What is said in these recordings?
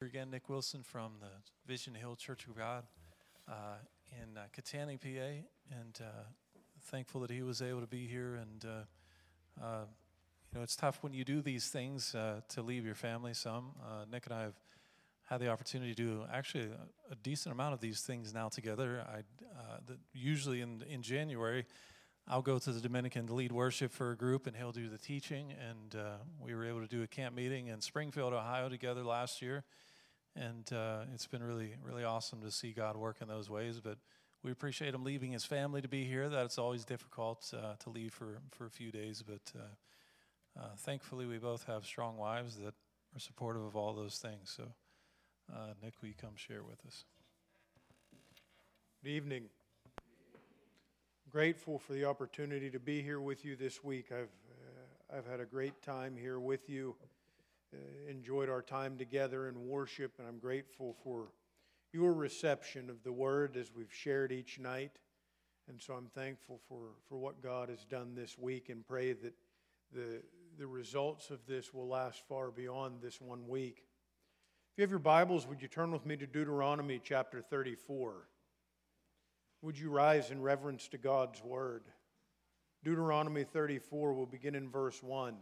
again. Nick Wilson from the Vision Hill Church of God in Katanning, PA, and thankful that he was able to be here. And it's tough when you do these things to leave your family some. Nick and I have had the opportunity to do actually a decent amount of these things now together. Usually in January, I'll go to the Dominican to lead worship for a group, and he'll do the teaching. And we were able to do a camp meeting in Springfield, Ohio together last year. And it's been really, really awesome to see God work in those ways. But we appreciate him leaving his family to be here. That's always difficult to leave for a few days. But thankfully, we both have strong wives that are supportive of all those things. So, Nick, will you come share with us? Good evening. Grateful for the opportunity to be here with you this week. I've had a great time here with you. Enjoyed our time together in worship, and I'm grateful for your reception of the Word as we've shared each night. And so I'm thankful for what God has done this week, and pray that the results of this will last far beyond this 1 week. If you have your Bibles, would you turn with me to Deuteronomy chapter 34? Would you rise in reverence to God's Word? Deuteronomy 34 will begin in verse 1.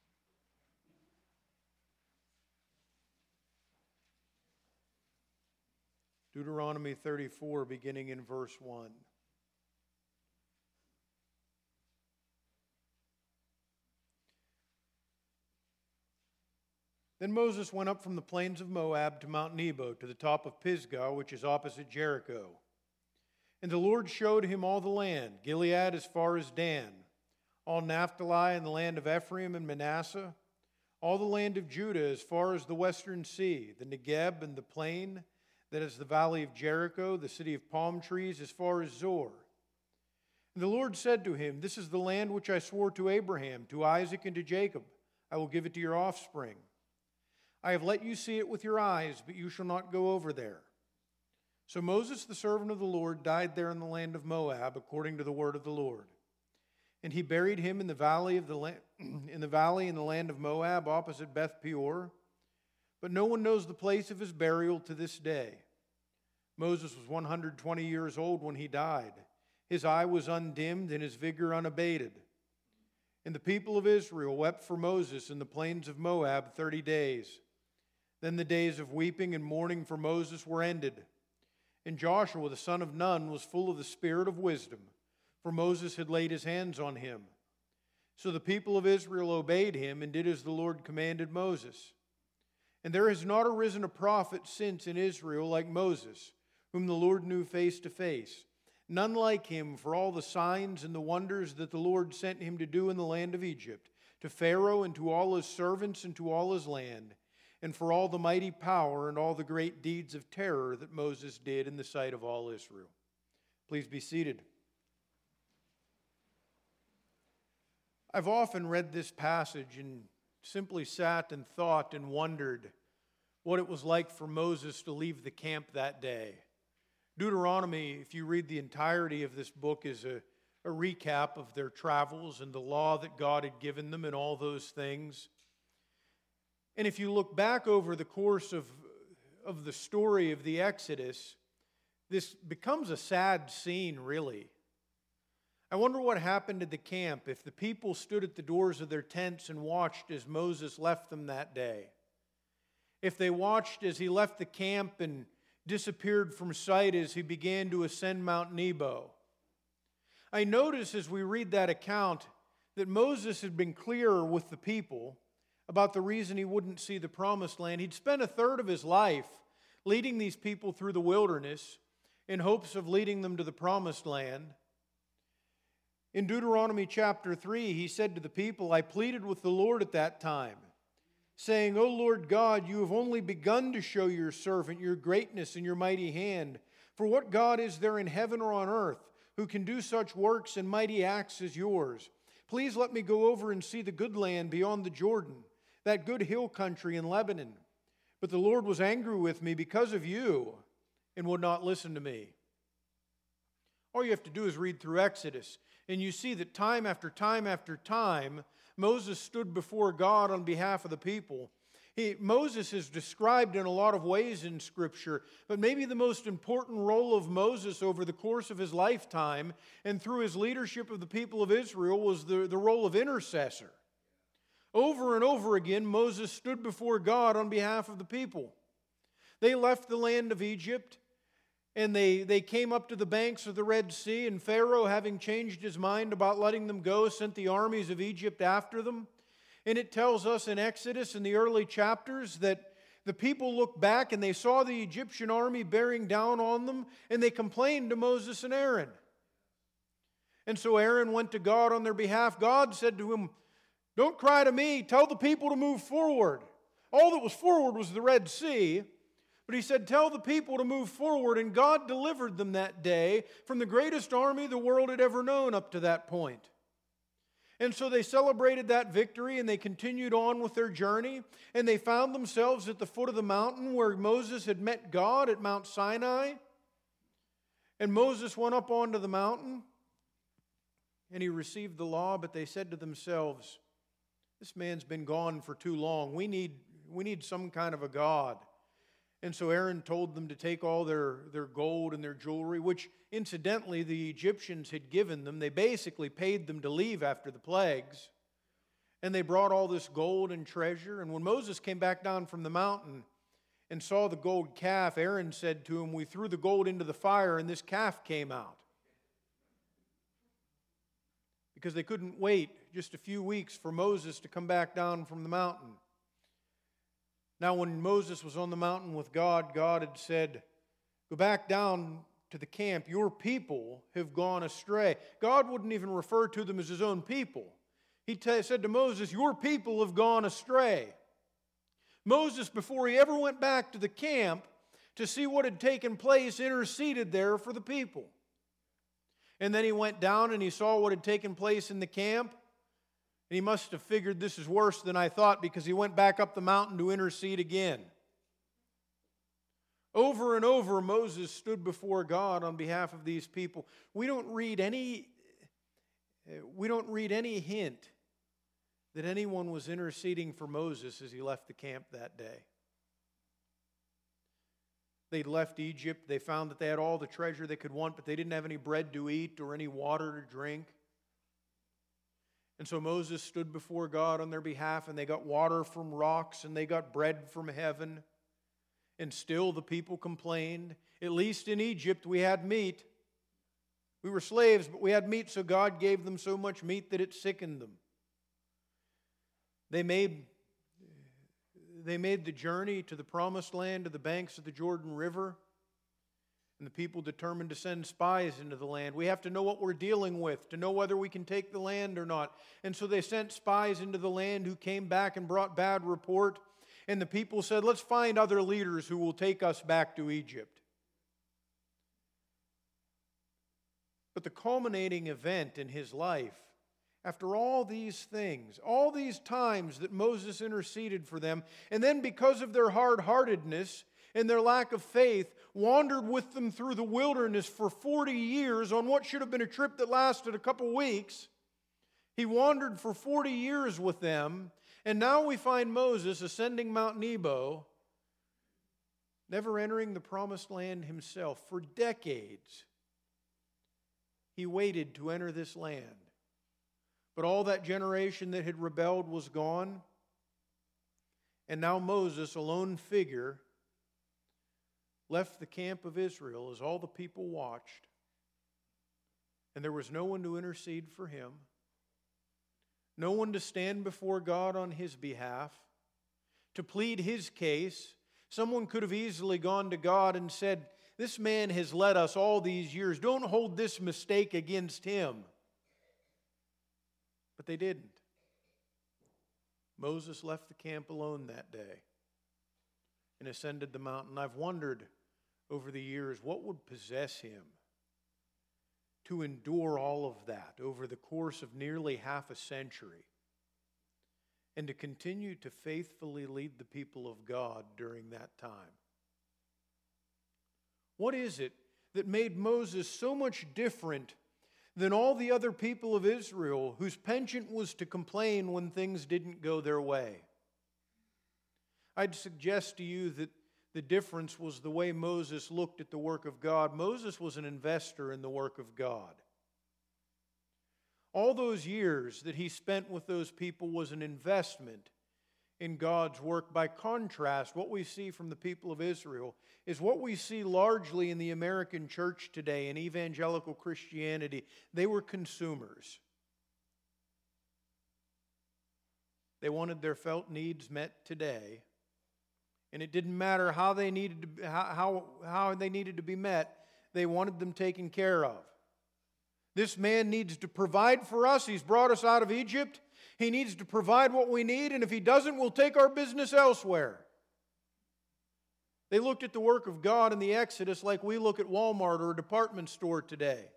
Deuteronomy 34, beginning in verse 1. Then Moses went up from the plains of Moab to Mount Nebo, to the top of Pisgah, which is opposite Jericho. And the Lord showed him all the land, Gilead as far as Dan, all Naphtali and the land of Ephraim and Manasseh, all the land of Judah as far as the western sea, the Negeb and the plain that is the valley of Jericho, the city of palm trees as far as Zor. And the Lord said to him, "This is the land which I swore to Abraham, to Isaac, and to Jacob. I will give it to your offspring. I have let you see it with your eyes, but you shall not go over there." So Moses, the servant of the Lord, died there in the land of Moab, according to the word of the Lord. And he buried him in the valley in the land of Moab, opposite Beth Peor. But no one knows the place of his burial to this day. Moses was 120 years old when he died. His eye was undimmed and his vigor unabated. And the people of Israel wept for Moses in the plains of Moab 30 days. Then the days of weeping and mourning for Moses were ended. And Joshua the son of Nun was full of the spirit of wisdom, for Moses had laid his hands on him. So the people of Israel obeyed him and did as the Lord commanded Moses. And there has not arisen a prophet since in Israel like Moses, whom the Lord knew face to face. None like him for all the signs and the wonders that the Lord sent him to do in the land of Egypt, to Pharaoh and to all his servants and to all his land, and for all the mighty power and all the great deeds of terror that Moses did in the sight of all Israel. Please be seated. I've often read this passage and simply sat and thought and wondered what it was like for Moses to leave the camp that day. Deuteronomy, if you read the entirety of this book, is a recap of their travels and the law that God had given them and all those things. And if you look back over the course of the story of the Exodus, this becomes a sad scene, really. I wonder what happened at the camp if the people stood at the doors of their tents and watched as Moses left them that day. If they watched as he left the camp and disappeared from sight as he began to ascend Mount Nebo. I notice as we read that account that Moses had been clearer with the people about the reason he wouldn't see the promised land. He'd spent a third of his life leading these people through the wilderness in hopes of leading them to the promised land. In Deuteronomy chapter 3, he said to the people, "I pleaded with the Lord at that time, saying, 'O Lord God, you have only begun to show your servant your greatness and your mighty hand. For what God is there in heaven or on earth who can do such works and mighty acts as yours? Please let me go over and see the good land beyond the Jordan, that good hill country in Lebanon.' But the Lord was angry with me because of you and would not listen to me." All you have to do is read through Exodus, and you see that time after time after time, Moses stood before God on behalf of the people, Moses is described in a lot of ways in Scripture, but maybe the most important role of Moses over the course of his lifetime and through his leadership of the people of Israel was the role of intercessor. Over and over again, Moses stood before God on behalf of the people. They left the land of Egypt, and they came up to the banks of the Red Sea, and Pharaoh, having changed his mind about letting them go, sent the armies of Egypt after them. And it tells us in Exodus in the early chapters that the people looked back and they saw the Egyptian army bearing down on them, and they complained to Moses and Aaron. And so Aaron went to God on their behalf. God said to him, "Don't cry to me, tell the people to move forward." All that was forward was the Red Sea, but he said, "Tell the people to move forward," and God delivered them that day from the greatest army the world had ever known up to that point. And so they celebrated that victory, and they continued on with their journey, and they found themselves at the foot of the mountain where Moses had met God at Mount Sinai. And Moses went up onto the mountain, and he received the law, but they said to themselves, "This man's been gone for too long. We need some kind of a God." And so Aaron told them to take all their gold and their jewelry, which incidentally the Egyptians had given them. They basically paid them to leave after the plagues. And they brought all this gold and treasure. And when Moses came back down from the mountain and saw the gold calf, Aaron said to him, "We threw the gold into the fire and this calf came out." Because they couldn't wait just a few weeks for Moses to come back down from the mountain. Now, when Moses was on the mountain with God, God had said, "Go back down to the camp. Your people have gone astray." God wouldn't even refer to them as his own people. He said to Moses, "Your people have gone astray." Moses, before he ever went back to the camp to see what had taken place, interceded there for the people. And then he went down and he saw what had taken place in the camp. And he must have figured, "This is worse than I thought," because he went back up the mountain to intercede again. Over and over, Moses stood before God on behalf of these people. We don't read any hint that anyone was interceding for Moses as he left the camp that day. They'd left Egypt. They found that they had all the treasure they could want, but they didn't have any bread to eat or any water to drink. And so Moses stood before God on their behalf, and they got water from rocks, and they got bread from heaven. And still the people complained. "At least in Egypt we had meat. We were slaves, but we had meat, so God gave them so much meat that it sickened them." They made the journey to the promised land, to the banks of the Jordan River. And the people determined to send spies into the land. We have to know what we're dealing with to know whether we can take the land or not. And so they sent spies into the land who came back and brought bad report. And the people said, "Let's find other leaders who will take us back to Egypt." But the culminating event in his life, after all these things, all these times that Moses interceded for them, and then because of their hard-heartedness and their lack of faith, wandered with them through the wilderness for 40 years on what should have been a trip that lasted a couple weeks. He wandered for 40 years with them, and now we find Moses ascending Mount Nebo, never entering the promised land himself. For decades, he waited to enter this land. But all that generation that had rebelled was gone, and now Moses, a lone figure, left the camp of Israel as all the people watched, and there was no one to intercede for him, no one to stand before God on his behalf, to plead his case. Someone could have easily gone to God and said, "This man has led us all these years. Don't hold this mistake against him." But they didn't. Moses left the camp alone that day and ascended the mountain. I've wondered over the years what would possess him to endure all of that over the course of nearly half a century and to continue to faithfully lead the people of God during that time. What is it that made Moses so much different than all the other people of Israel whose penchant was to complain when things didn't go their way? I'd suggest to you that the difference was the way Moses looked at the work of God. Moses was an investor in the work of God. All those years that he spent with those people was an investment in God's work. By contrast, what we see from the people of Israel is what we see largely in the American church today, in evangelical Christianity. They were consumers. They wanted their felt needs met today, and it didn't matter how they needed to be met. They wanted them taken care of. This man needs to provide for us. He's brought us out of Egypt. He needs to provide what we need, and if he doesn't, we'll take our business elsewhere. They looked at the work of God in the Exodus like we look at Walmart or a department store today.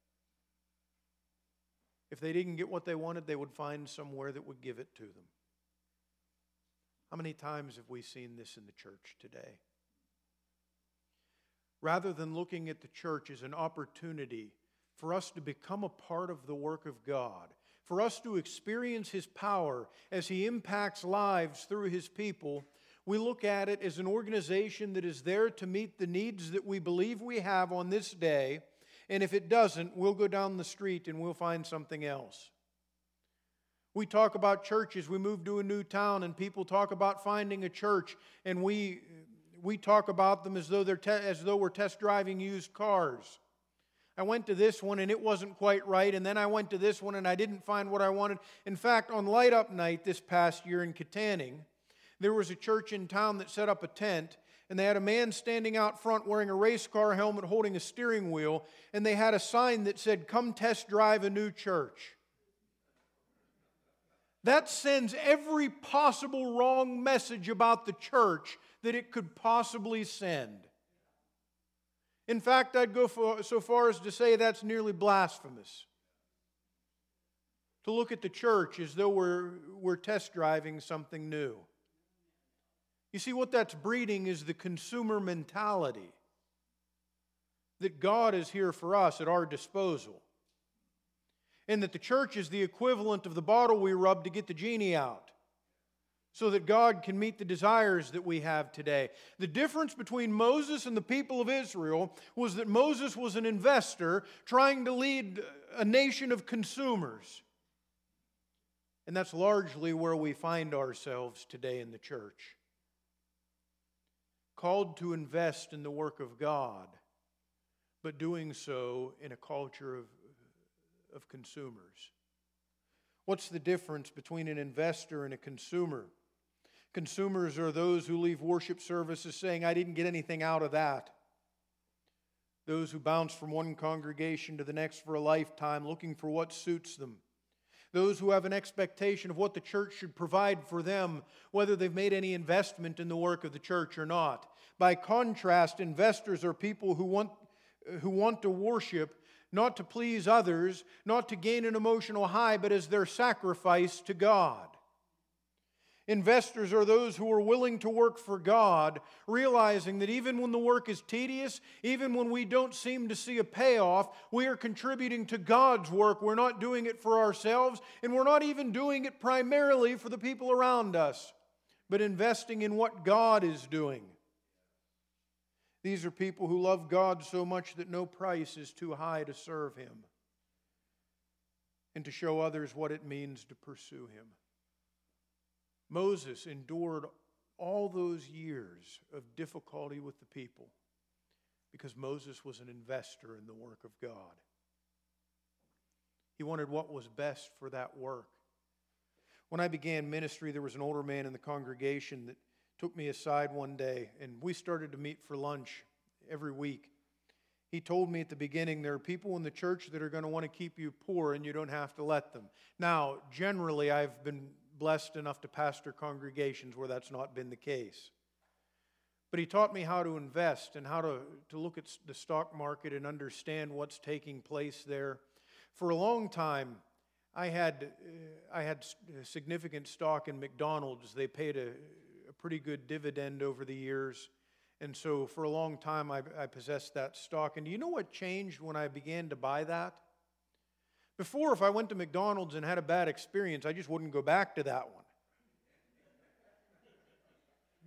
If they didn't get what they wanted, they would find somewhere that would give it to them. How many times have we seen this in the church today? Rather than looking at the church as an opportunity for us to become a part of the work of God, for us to experience His power as He impacts lives through His people, we look at it as an organization that is there to meet the needs that we believe we have on this day, and if it doesn't, we'll go down the street and we'll find something else. We talk about churches. We move to a new town and people talk about finding a church, and we talk about them as though we're test driving used cars. I went to this one and it wasn't quite right, and then I went to this one and I didn't find what I wanted. In fact, on Light Up Night this past year in Katanning, there was a church in town that set up a tent, and they had a man standing out front wearing a race car helmet holding a steering wheel, and they had a sign that said, "Come test drive a new church." That sends every possible wrong message about the church that it could possibly send. In fact, I'd go so far as to say that's nearly blasphemous. To look at the church as though we're test driving something new. You see, what that's breeding is the consumer mentality that God is here for us at our disposal, and that the church is the equivalent of the bottle we rub to get the genie out, so that God can meet the desires that we have today. The difference between Moses and the people of Israel was that Moses was an investor trying to lead a nation of consumers. And that's largely where we find ourselves today in the church. Called to invest in the work of God, but doing so in a culture of consumers. What's the difference between an investor and a consumer? Consumers are those who leave worship services saying, "I didn't get anything out of that." Those who bounce from one congregation to the next for a lifetime looking for what suits them. Those who have an expectation of what the church should provide for them, whether they've made any investment in the work of the church or not. By contrast, investors are people who want to worship not to please others, not to gain an emotional high, but as their sacrifice to God. Investors are those who are willing to work for God, realizing that even when the work is tedious, even when we don't seem to see a payoff, we are contributing to God's work. We're not doing it for ourselves, and we're not even doing it primarily for the people around us, but investing in what God is doing. These are people who love God so much that no price is too high to serve Him and to show others what it means to pursue Him. Moses endured all those years of difficulty with the people because Moses was an investor in the work of God. He wanted what was best for that work. When I began ministry, there was an older man in the congregation that took me aside one day, and we started to meet for lunch every week. He told me at the beginning, there are people in the church that are going to want to keep you poor, and you don't have to let them. Now, generally, I've been blessed enough to pastor congregations where that's not been the case. But he taught me how to invest and how to look at the stock market and understand what's taking place there. For a long time, I had significant stock in McDonald's. They paid a pretty good dividend over the years. And so for a long time, I possessed that stock. And do you know what changed when I began to buy that? Before, if I went to McDonald's and had a bad experience, I just wouldn't go back to that one.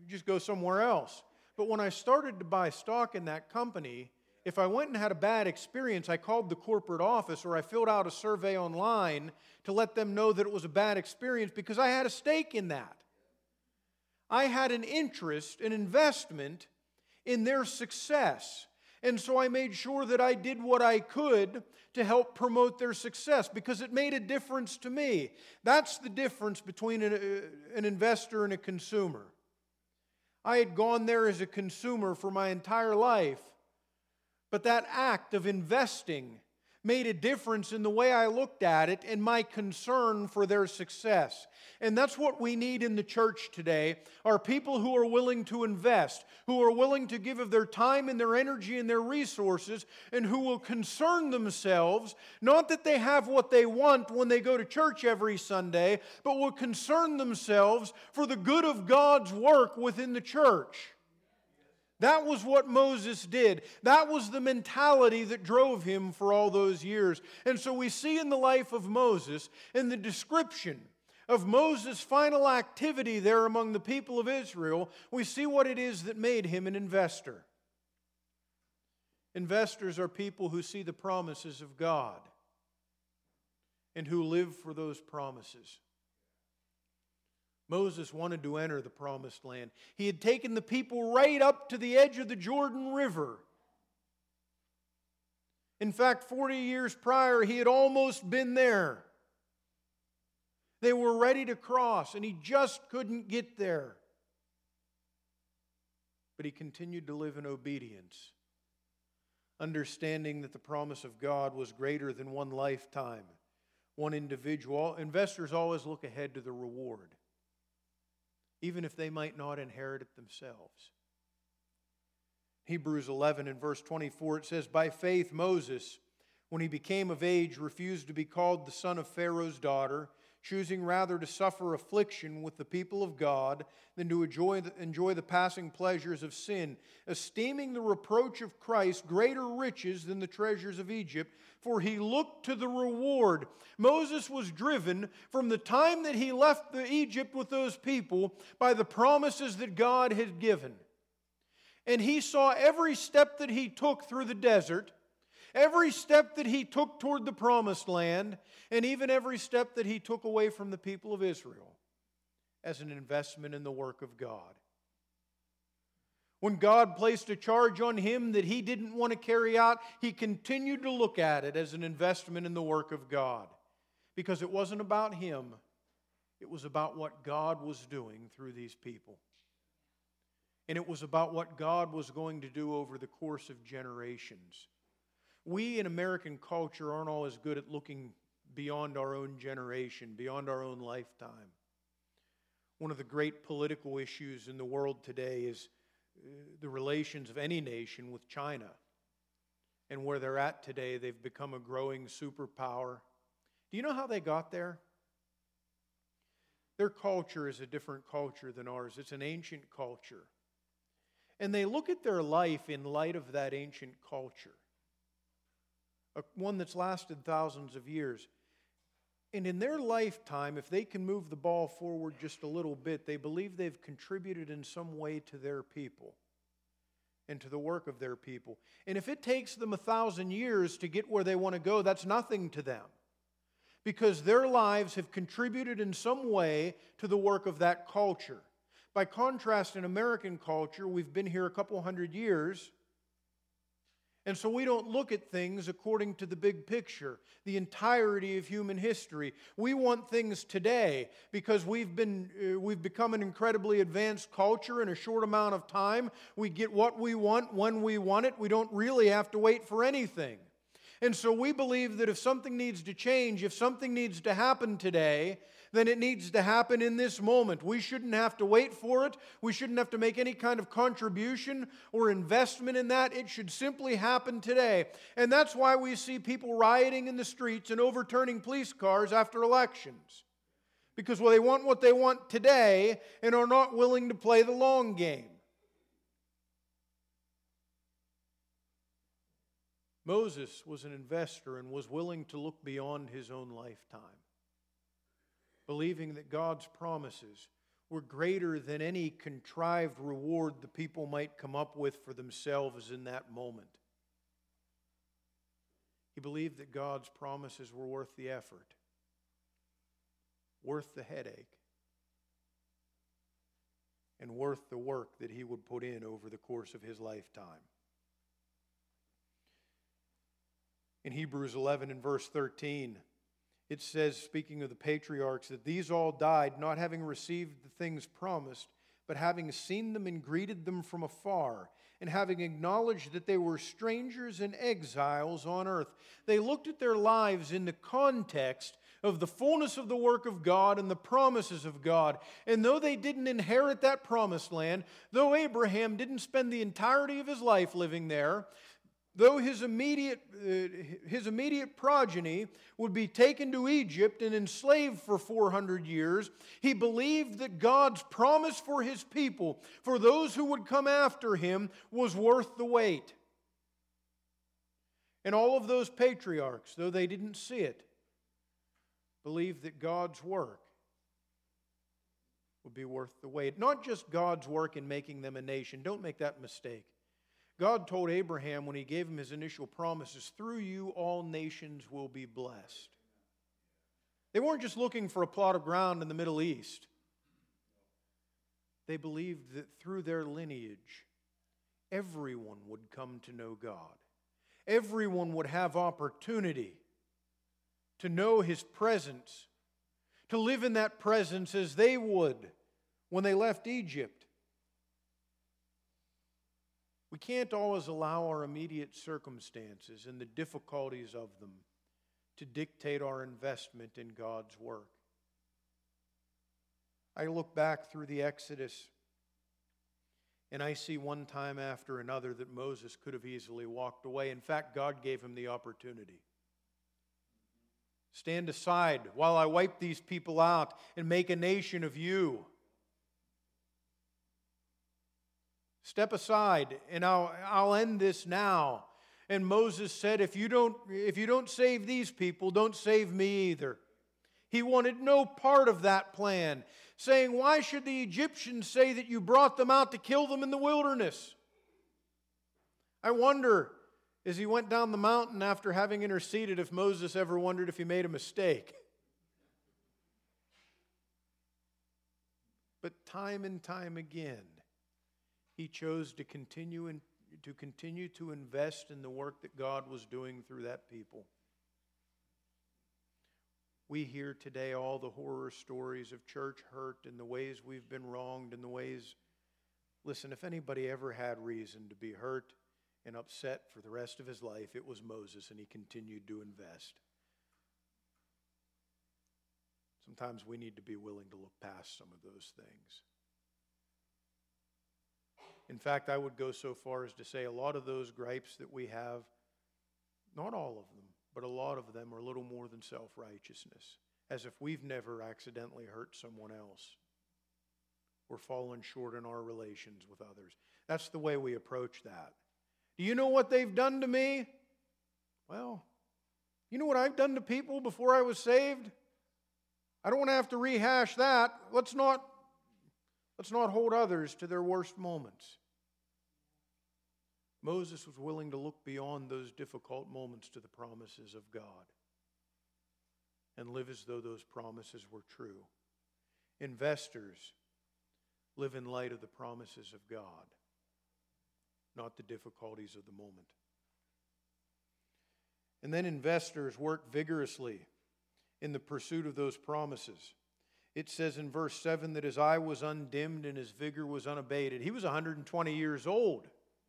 just go somewhere else. But when I started to buy stock in that company, if I went and had a bad experience, I called the corporate office or I filled out a survey online to let them know that it was a bad experience because I had a stake in that. I had an interest, an investment in their success. And so I made sure that I did what I could to help promote their success because it made a difference to me. That's the difference between an investor and a consumer. I had gone there as a consumer for my entire life, but that act of investing made a difference in the way I looked at it and my concern for their success. And that's what we need in the church today, are people who are willing to invest, who are willing to give of their time and their energy and their resources, and who will concern themselves, not that they have what they want when they go to church every Sunday, but will concern themselves for the good of God's work within the church. That was what Moses did. That was the mentality that drove him for all those years. And so we see in the life of Moses, in the description of Moses' final activity there among the people of Israel, we see what it is that made him an investor. Investors are people who see the promises of God and who live for those promises. Moses wanted to enter the promised land. He had taken the people right up to the edge of the Jordan River. In fact, 40 years prior, he had almost been there. They were ready to cross, and he just couldn't get there. But he continued to live in obedience, understanding that the promise of God was greater than one lifetime, one individual. Investors always look ahead to the reward, even if they might not inherit it themselves. Hebrews 11 and verse 24, it says, "By faith Moses, when he became of age, refused to be called the son of Pharaoh's daughter, choosing rather to suffer affliction with the people of God than to enjoy the passing pleasures of sin, esteeming the reproach of Christ greater riches than the treasures of Egypt, for he looked to the reward." Moses was driven from the time that he left Egypt with those people by the promises that God had given. And he saw every step that he took through the desert, every step that he took toward the promised land, and even every step that he took away from the people of Israel as an investment in the work of God. When God placed a charge on him that he didn't want to carry out, he continued to look at it as an investment in the work of God. Because it wasn't about him, it was about what God was doing through these people. And it was about what God was going to do over the course of generations. We in American culture aren't always good at looking beyond our own generation, beyond our own lifetime. One of the great political issues in the world today is the relations of any nation with China. And where they're at today, they've become a growing superpower. Do you know how they got there? Their culture is a different culture than ours. It's an ancient culture. And they look at their life in light of that ancient culture, one that's lasted thousands of years. And in their lifetime, if they can move the ball forward just a little bit, they believe they've contributed in some way to their people and to the work of their people. And if it takes them 1,000 years to get where they want to go, that's nothing to them, because their lives have contributed in some way to the work of that culture. By contrast, in American culture, we've been here a couple hundred years, and so we don't look at things according to the big picture, the entirety of human history. We want things today because we've become an incredibly advanced culture in a short amount of time. We get what we want when we want it. We don't really have to wait for anything. And so we believe that if something needs to change, if something needs to happen today, then it needs to happen in this moment. We shouldn't have to wait for it. We shouldn't have to make any kind of contribution or investment in that. It should simply happen today. And that's why we see people rioting in the streets and overturning police cars after elections. Because they want what they want today and are not willing to play the long game. Moses was an investor and was willing to look beyond his own lifetime, believing that God's promises were greater than any contrived reward the people might come up with for themselves in that moment. He believed that God's promises were worth the effort, worth the headache, and worth the work that he would put in over the course of his lifetime. In Hebrews 11 and verse 13, it says, speaking of the patriarchs, that these all died, not having received the things promised, but having seen them and greeted them from afar, and having acknowledged that they were strangers and exiles on earth. They looked at their lives in the context of the fullness of the work of God and the promises of God. And though they didn't inherit that promised land, though Abraham didn't spend the entirety of his life living there, though his immediate progeny would be taken to Egypt and enslaved for 400 years, he believed that God's promise for his people, for those who would come after him, was worth the wait. And all of those patriarchs, though they didn't see it, believed that God's work would be worth the wait. Not just God's work in making them a nation. Don't make that mistake. God told Abraham when he gave him his initial promises, through you all nations will be blessed. They weren't just looking for a plot of ground in the Middle East. They believed that through their lineage, everyone would come to know God. Everyone would have opportunity to know his presence, to live in that presence as they would when they left Egypt. We can't always allow our immediate circumstances and the difficulties of them to dictate our investment in God's work. I look back through the Exodus and I see one time after another that Moses could have easily walked away. In fact, God gave him the opportunity. Stand aside while I wipe these people out and make a nation of you. Step aside, and I'll end this now. And Moses said, if you don't save these people, don't save me either. He wanted no part of that plan, saying, why should the Egyptians say that you brought them out to kill them in the wilderness? I wonder, as he went down the mountain after having interceded, if Moses ever wondered if he made a mistake. But time and time again, he chose to continue to invest in the work that God was doing through that people. We hear today all the horror stories of church hurt and the ways we've been wronged and the ways... Listen, if anybody ever had reason to be hurt and upset for the rest of his life, it was Moses, and he continued to invest. Sometimes we need to be willing to look past some of those things. In fact, I would go so far as to say a lot of those gripes that we have, not all of them, but a lot of them are a little more than self-righteousness, as if we've never accidentally hurt someone else. We're falling short in our relations with others. That's the way we approach that. Do you know what they've done to me? Well, you know what I've done to people before I was saved? I don't want to have to rehash that. Let's not hold others to their worst moments. Moses was willing to look beyond those difficult moments to the promises of God and live as though those promises were true. Investors live in light of the promises of God, not the difficulties of the moment. And then investors work vigorously in the pursuit of those promises. It says in verse 7 that his eye was undimmed and his vigor was unabated. He was 120 years old.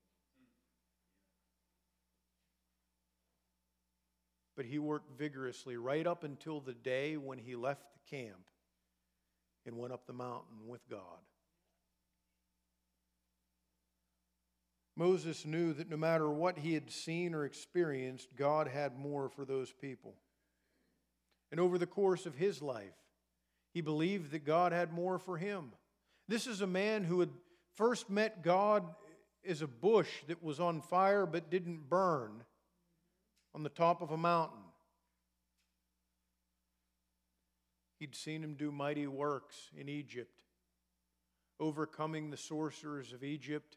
But he worked vigorously right up until the day when he left the camp and went up the mountain with God. Moses knew that no matter what he had seen or experienced, God had more for those people. And over the course of his life, he believed that God had more for him. This is a man who had first met God as a bush that was on fire but didn't burn on the top of a mountain. He'd seen him do mighty works in Egypt overcoming the sorcerers of Egypt.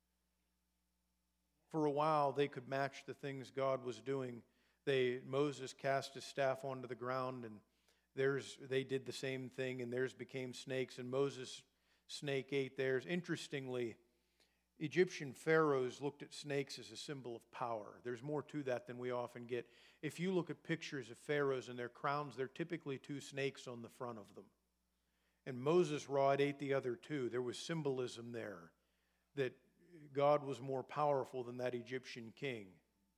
For a while, they could match the things God was doing. Moses cast his staff onto the ground, and they did the same thing, and theirs became snakes, and Moses' snake ate theirs. Interestingly, Egyptian pharaohs looked at snakes as a symbol of power. There's more to that than we often get. If you look at pictures of pharaohs and their crowns, they're typically two snakes on the front of them. And Moses' rod ate the other two. There was symbolism there that God was more powerful than that Egyptian king.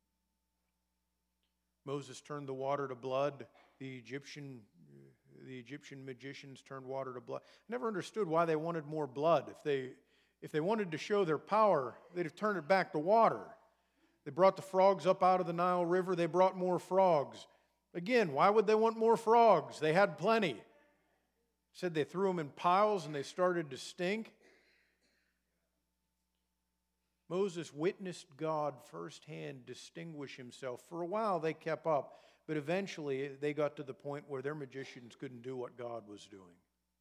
Moses turned the water to blood. The Egyptian magicians turned water to blood. I never understood why they wanted more blood. If they wanted to show their power, they'd have turned it back to water. They brought the frogs up out of the Nile River. They brought more frogs. Again, why would they want more frogs? They had plenty. It said they threw them in piles and they started to stink. Moses witnessed God firsthand distinguish himself. For a while they kept up, but eventually they got to the point where their magicians couldn't do what God was doing.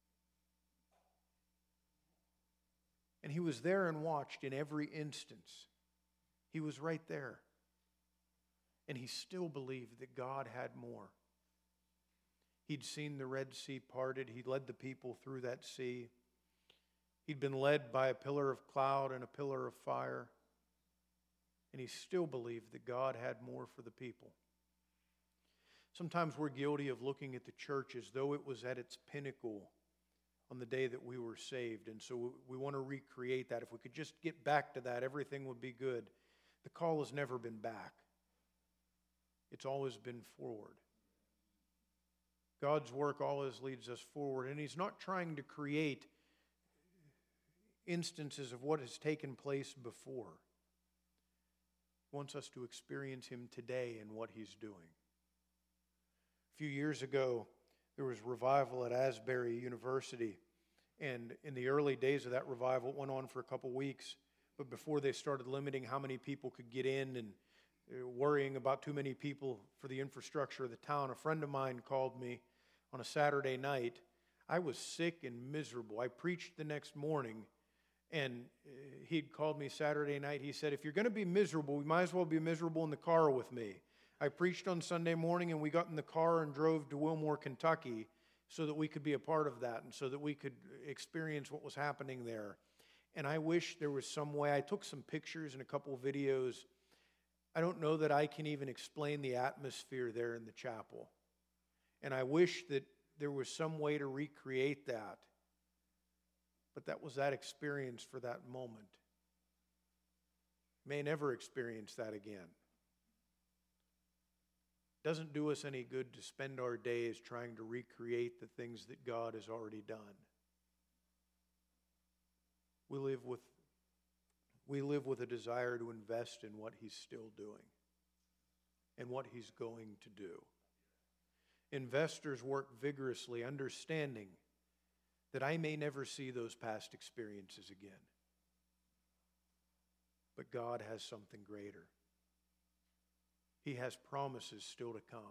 And he was there and watched in every instance. He was right there. And he still believed that God had more. He'd seen the Red Sea parted. He'd led the people through that sea. He'd been led by a pillar of cloud and a pillar of fire. And he still believed that God had more for the people. Sometimes we're guilty of looking at the church as though it was at its pinnacle on the day that we were saved. And so we want to recreate that. If we could just get back to that, everything would be good. The call has never been back. It's always been forward. God's work always leads us forward. And he's not trying to create instances of what has taken place before. He wants us to experience him today and what he's doing. A few years ago, there was revival at Asbury University. And in the early days of that revival, it went on for a couple weeks. But before they started limiting how many people could get in and worrying about too many people for the infrastructure of the town, a friend of mine called me on a Saturday night. I was sick and miserable. I preached the next morning, and he'd called me Saturday night. He said, if you're going to be miserable, we might as well be miserable in the car with me. I preached on Sunday morning, and we got in the car and drove to Wilmore, Kentucky, so that we could be a part of that and so that we could experience what was happening there. And I wish there was some way. I took some pictures and a couple of videos. I don't know that I can even explain the atmosphere there in the chapel. And I wish that there was some way to recreate that. But that was that experience for that moment. May never experience that again. It doesn't do us any good to spend our days trying to recreate the things that God has already done. We live with a desire to invest in what he's still doing and what he's going to do. Investors work vigorously, understanding that I may never see those past experiences again. But God has something greater. He has promises still to come.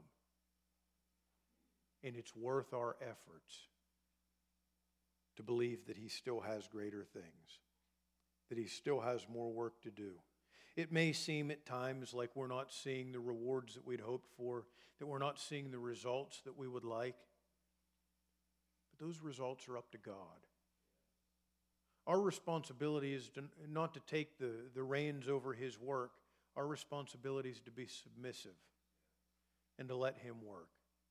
And it's worth our efforts to believe that he still has greater things, that he still has more work to do. It may seem at times like we're not seeing the rewards that we'd hoped for, that we're not seeing the results that we would like. But those results are up to God. Our responsibility is not to take the reins over his work. Our responsibility is to be submissive and to let him work.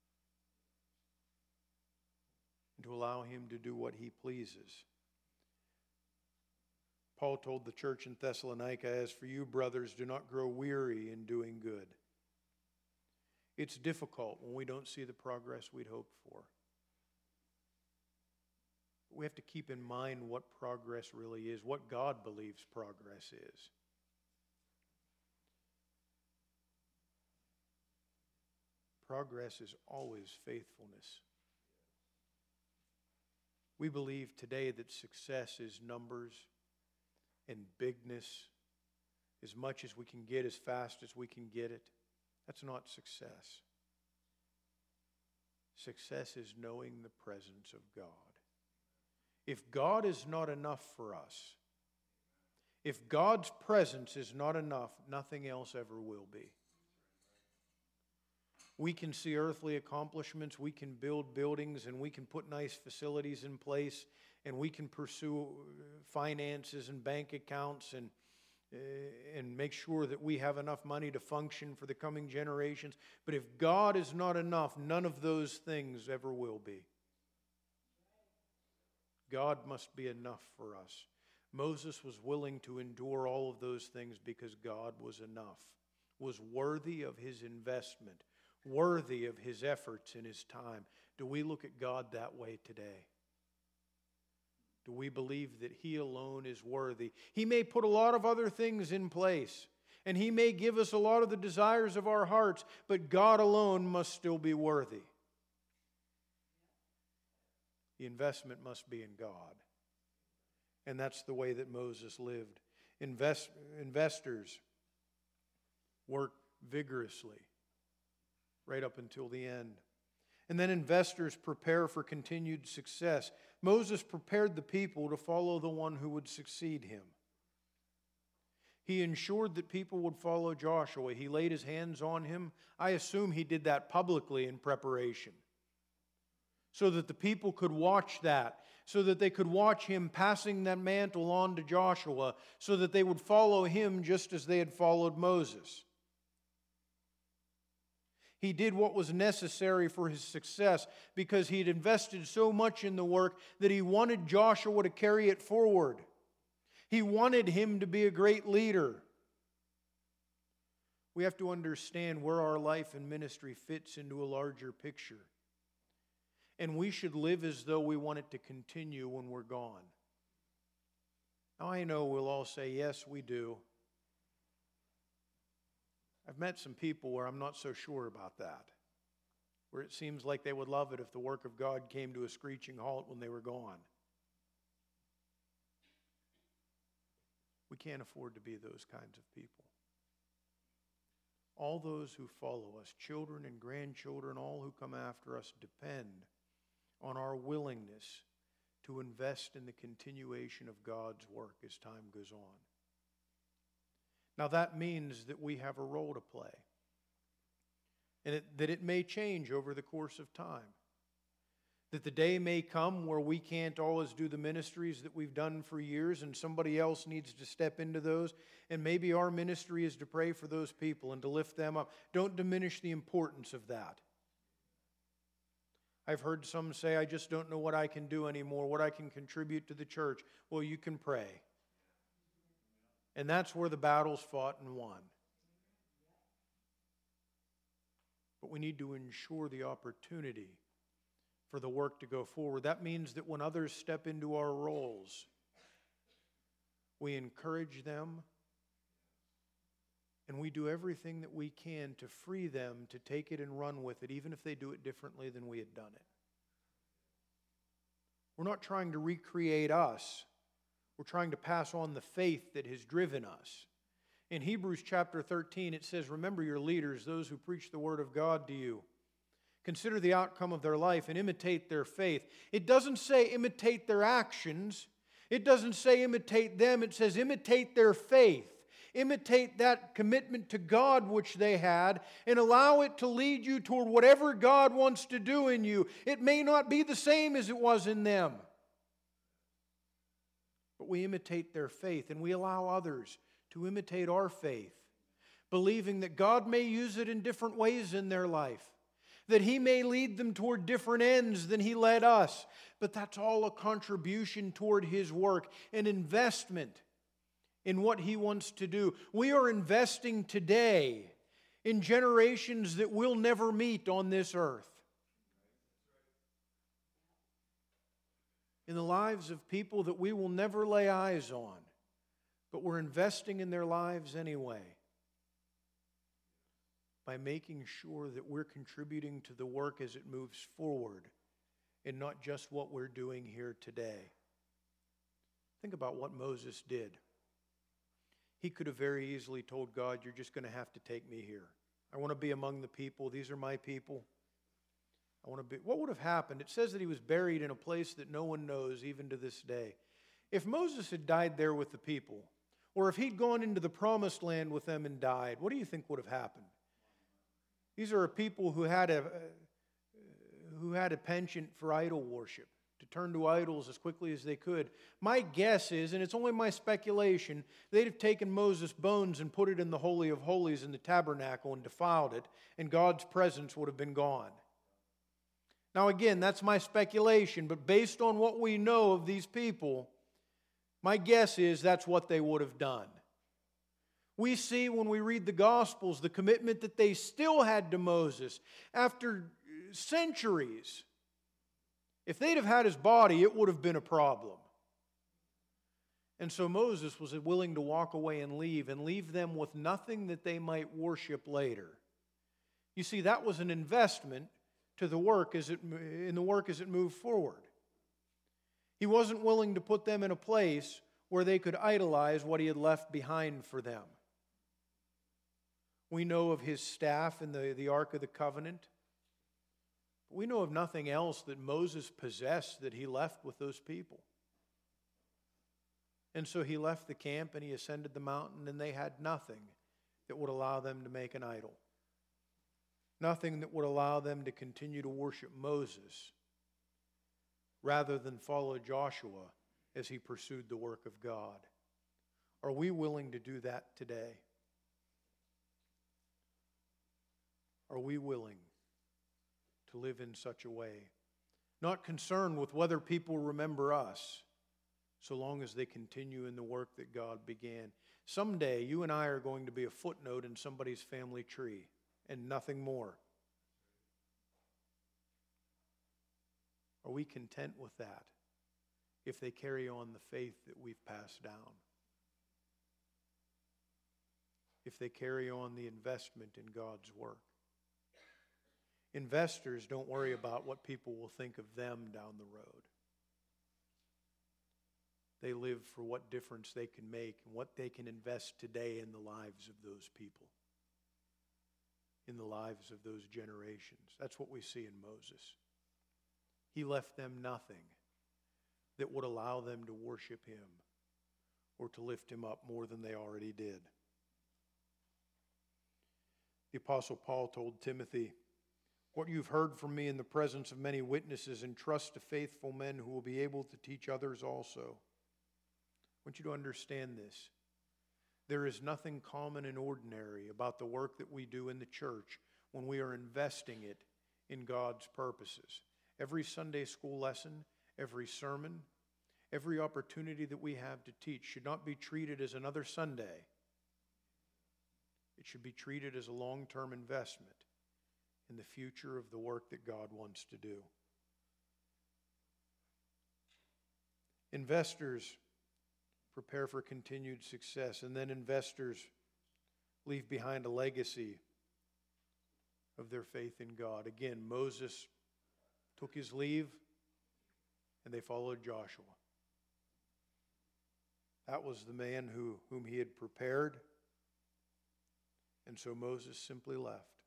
And to allow him to do what he pleases. Paul told the church in Thessalonica, as for you, brothers, do not grow weary in doing good. It's difficult when we don't see the progress we'd hoped for. But we have to keep in mind what progress really is, what God believes progress is. Progress is always faithfulness. We believe today that success is numbers and bigness, as much as we can get, as fast as we can get it. That's not success. Success is knowing the presence of God. If God is not enough for us, if God's presence is not enough, nothing else ever will be. We can see earthly accomplishments, we can build buildings, and we can put nice facilities in place, and we can pursue finances and bank accounts and make sure that we have enough money to function for the coming generations. But if God is not enough, none of those things ever will be. God must be enough for us. Moses was willing to endure all of those things because God was enough, was worthy of his investment, worthy of his efforts and his time. Do we look at God that way today? Do we believe that he alone is worthy? He may put a lot of other things in place, and he may give us a lot of the desires of our hearts, but God alone must still be worthy. The investment must be in God. And that's the way that Moses lived. Investors work vigorously right up until the end. And then investors prepare for continued success. Moses prepared the people to follow the one who would succeed him. He ensured that people would follow Joshua. He laid his hands on him. I assume he did that publicly in preparation, so that the people could watch that, so that they could watch him passing that mantle on to Joshua, so that they would follow him just as they had followed Moses. He did what was necessary for his success because he had invested so much in the work that he wanted Joshua to carry it forward. He wanted him to be a great leader. We have to understand where our life and ministry fits into a larger picture. And we should live as though we want it to continue when we're gone. Now I know we'll all say, yes, we do. I've met some people where I'm not so sure about that, where it seems like they would love it if the work of God came to a screeching halt when they were gone. We can't afford to be those kinds of people. All those who follow us, children and grandchildren, all who come after us, depend on our willingness to invest in the continuation of God's work as time goes on. Now that means that we have a role to play, and that it may change over the course of time. That the day may come where we can't always do the ministries that we've done for years, and somebody else needs to step into those, and maybe our ministry is to pray for those people and to lift them up. Don't diminish the importance of that. I've heard some say, I just don't know what I can do anymore, what I can contribute to the church. Well, you can pray. And that's where the battle's fought and won. But we need to ensure the opportunity for the work to go forward. That means that when others step into our roles, we encourage them and we do everything that we can to free them to take it and run with it, even if they do it differently than we had done it. We're not trying to recreate us. We're trying to pass on the faith that has driven us. In Hebrews chapter 13, it says, remember your leaders, those who preach the word of God to you. Consider the outcome of their life and imitate their faith. It doesn't say imitate their actions. It doesn't say imitate them. It says imitate their faith. Imitate that commitment to God which they had and allow it to lead you toward whatever God wants to do in you. It may not be the same as it was in them, but we imitate their faith and we allow others to imitate our faith, believing that God may use it in different ways in their life, that He may lead them toward different ends than He led us. But that's all a contribution toward His work, an investment in what He wants to do. We are investing today in generations that we'll never meet on this earth. In the lives of people that we will never lay eyes on, but we're investing in their lives anyway by making sure that we're contributing to the work as it moves forward and not just what we're doing here today. Think about what Moses did. He could have very easily told God, you're just going to have to take me here. I want to be among the people. These are my people. What would have happened? It says that he was buried in a place that no one knows even to this day. If Moses had died there with the people, or if he'd gone into the promised land with them and died, what do you think would have happened? These are a people who had a penchant for idol worship, to turn to idols as quickly as they could. My guess is, and it's only my speculation, they'd have taken Moses' bones and put it in the Holy of Holies in the tabernacle and defiled it, and God's presence would have been gone. Now again, that's my speculation, but based on what we know of these people, my guess is that's what they would have done. We see when we read the Gospels the commitment that they still had to Moses after centuries. If they'd have had his body, it would have been a problem. And so Moses was willing to walk away and leave them with nothing that they might worship later. You see, that was an investment to the work as it moved forward. He wasn't willing to put them in a place where they could idolize what he had left behind for them. We know of his staff in the Ark of the Covenant. But we know of nothing else that Moses possessed that he left with those people. And so he left the camp and he ascended the mountain, and they had nothing that would allow them to make an idol. Nothing that would allow them to continue to worship Moses rather than follow Joshua as he pursued the work of God. Are we willing to do that today? Are we willing to live in such a way? Not concerned with whether people remember us, so long as they continue in the work that God began. Someday, you and I are going to be a footnote in somebody's family tree, and nothing more. Are we content with that if they carry on the faith that we've passed down? If they carry on the investment in God's work? Investors don't worry about what people will think of them down the road. They live for what difference they can make and what they can invest today in the lives of those people, in the lives of those generations. That's what we see in Moses. He left them nothing that would allow them to worship him or to lift him up more than they already did. The Apostle Paul told Timothy, "What you've heard from me in the presence of many witnesses, entrust to faithful men who will be able to teach others also." I want you to understand this. There is nothing common and ordinary about the work that we do in the church when we are investing it in God's purposes. Every Sunday school lesson, every sermon, every opportunity that we have to teach should not be treated as another Sunday. It should be treated as a long-term investment in the future of the work that God wants to do. Investors prepare for continued success, and then investors leave behind a legacy of their faith in God. Again, Moses took his leave, and they followed Joshua. That was the man whom he had prepared, and so Moses simply left.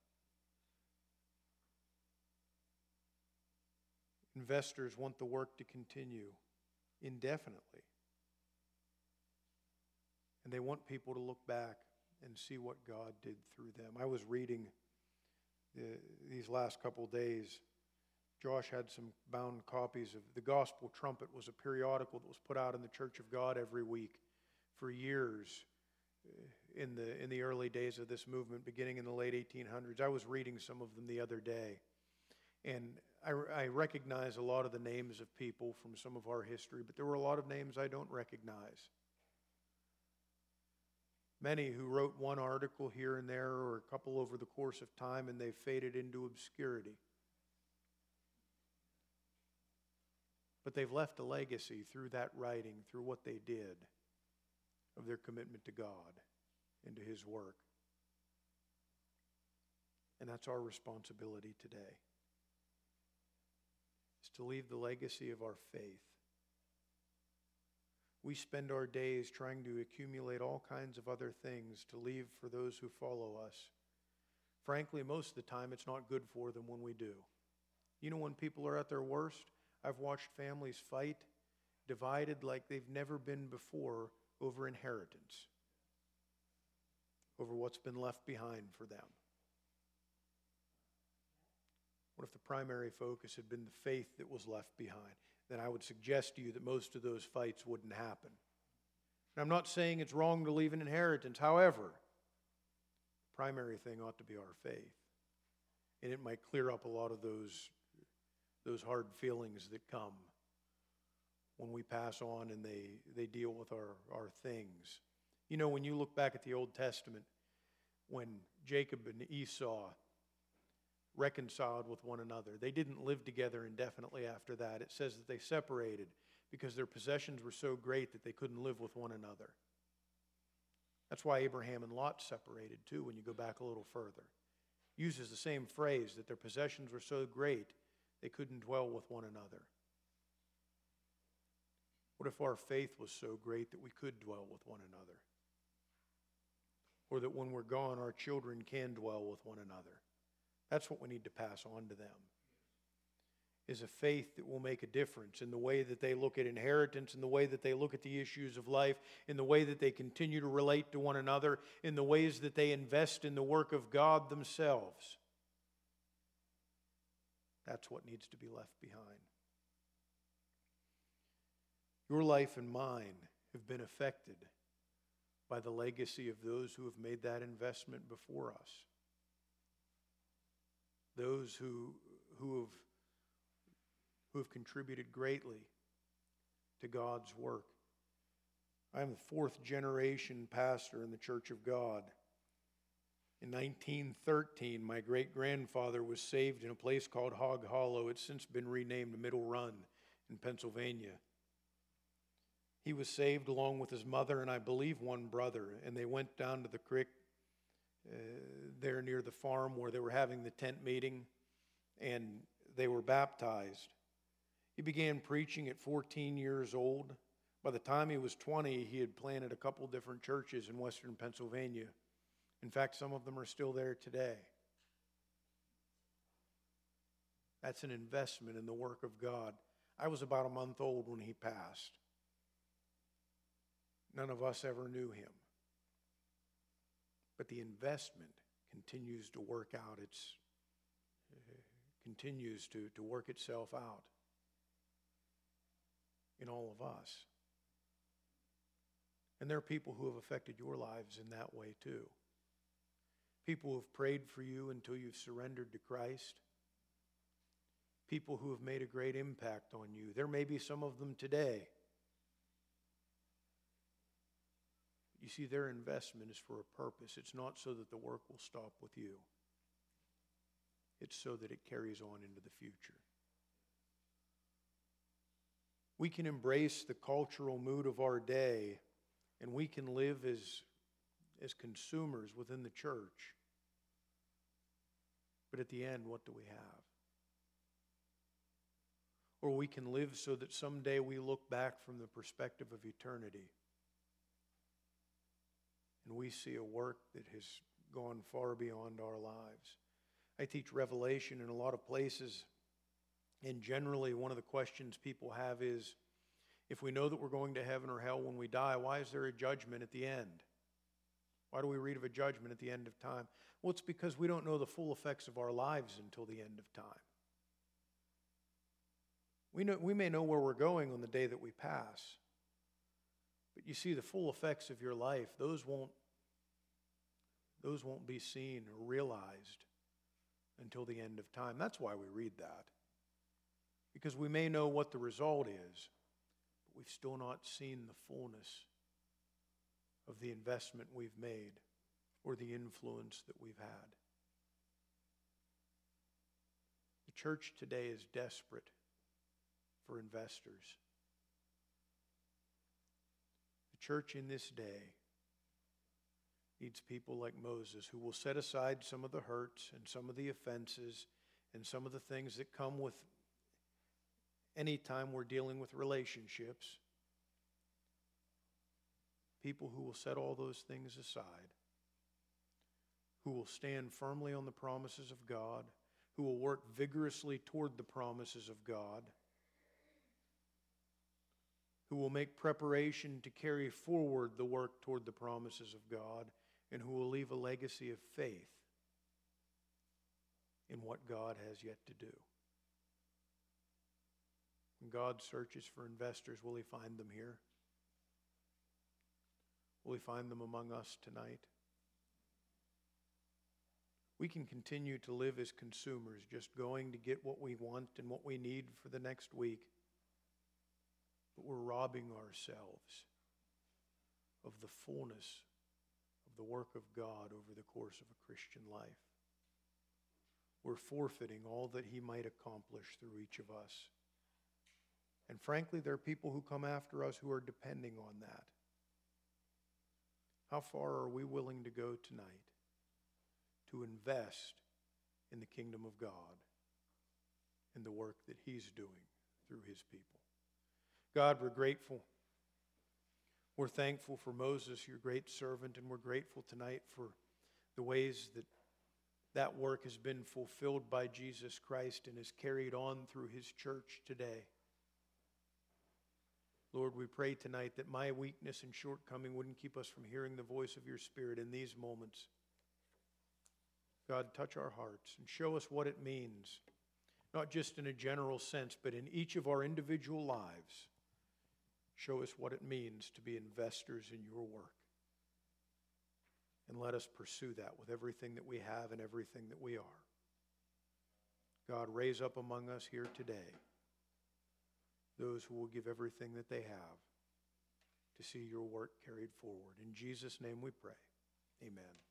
Investors want the work to continue indefinitely. And they want people to look back and see what God did through them. I was reading these last couple days. Josh had some bound copies of The Gospel Trumpet. Was a periodical that was put out in the Church of God every week for years in the early days of this movement, beginning in the late 1800s. I was reading some of them the other day, and I recognize a lot of the names of people from some of our history, but there were a lot of names I don't recognize. Many who wrote one article here and there or a couple over the course of time, and they've faded into obscurity. But they've left a legacy through that writing, through what they did, of their commitment to God and to his work. And that's our responsibility today, is to leave the legacy of our faith. We spend our days trying to accumulate all kinds of other things to leave for those who follow us. Frankly, most of the time it's not good for them when we do. You know when people are at their worst? I've watched families fight, divided like they've never been before over inheritance, over what's been left behind for them. What if the primary focus had been the faith that was left behind? Then I would suggest to you that most of those fights wouldn't happen. And I'm not saying it's wrong to leave an inheritance. However, the primary thing ought to be our faith. And it might clear up a lot of those hard feelings that come when we pass on and they deal with our things. You know, when you look back at the Old Testament, when Jacob and Esau reconciled with one another, they didn't live together indefinitely after that. It says that they separated because their possessions were so great that they couldn't live with one another. That's why Abraham and Lot separated too, when you go back a little further. Uses the same phrase, that their possessions were so great they couldn't dwell with one another. What if our faith was so great that we could dwell with one another? Or that when we're gone, our children can dwell with one another? That's what we need to pass on to them, is a faith that will make a difference in the way that they look at inheritance, in the way that they look at the issues of life, in the way that they continue to relate to one another, in the ways that they invest in the work of God themselves. That's what needs to be left behind. Your life and mine have been affected by the legacy of those who have made that investment before us. Those who have contributed greatly to God's work. I am the fourth generation pastor in the Church of God. In 1913, my great-grandfather was saved in a place called Hog Hollow. It's since been renamed Middle Run in Pennsylvania. He was saved along with his mother and I believe one brother, and they went down to the creek there near the farm where they were having the tent meeting, and they were baptized. He began preaching at 14 years old. By the time he was 20, he had planted a couple different churches in western Pennsylvania. In fact, some of them are still there today. That's an investment in the work of God. I was about a month old when he passed. None of us ever knew him. But the investment continues to work out. Continues to work itself out in all of us. And there are people who have affected your lives in that way too. People who have prayed for you until you've surrendered to Christ. People who have made a great impact on you. There may be some of them today. You see, their investment is for a purpose. It's not so that the work will stop with you. It's so that it carries on into the future. We can embrace the cultural mood of our day, and we can live as consumers within the church. But at the end, what do we have? Or we can live so that someday we look back from the perspective of eternity and we see a work that has gone far beyond our lives. I teach Revelation in a lot of places, and generally one of the questions people have is, if we know that we're going to heaven or hell when we die, why is there a judgment at the end? Why do we read of a judgment at the end of time? Well, it's because we don't know the full effects of our lives until the end of time. We may know where we're going on the day that we pass, but you see, the full effects of your life, those won't be seen or realized until the end of time. That's why we read that. Because we may know what the result is, but we've still not seen the fullness of the investment we've made or the influence that we've had. The church today is desperate for investors. The church in this day needs people like Moses who will set aside some of the hurts and some of the offenses and some of the things that come with any time we're dealing with relationships. People who will set all those things aside, who will stand firmly on the promises of God, who will work vigorously toward the promises of God, who will make preparation to carry forward the work toward the promises of God, and who will leave a legacy of faith in what God has yet to do. When God searches for investors, will He find them here? Will He find them among us tonight? We can continue to live as consumers, just going to get what we want and what we need for the next week. But we're robbing ourselves of the fullness of the work of God over the course of a Christian life. We're forfeiting all that He might accomplish through each of us. And frankly, there are people who come after us who are depending on that. How far are we willing to go tonight to invest in the kingdom of God and the work that He's doing through His people? God, we're grateful. We're thankful for Moses, your great servant, and we're grateful tonight for the ways that that work has been fulfilled by Jesus Christ and is carried on through His church today. Lord, we pray tonight that my weakness and shortcoming wouldn't keep us from hearing the voice of your Spirit in these moments. God, touch our hearts and show us what it means, not just in a general sense, but in each of our individual lives. Show us what it means to be investors in your work. And let us pursue that with everything that we have and everything that we are. God, raise up among us here today those who will give everything that they have to see your work carried forward. In Jesus' name we pray. Amen.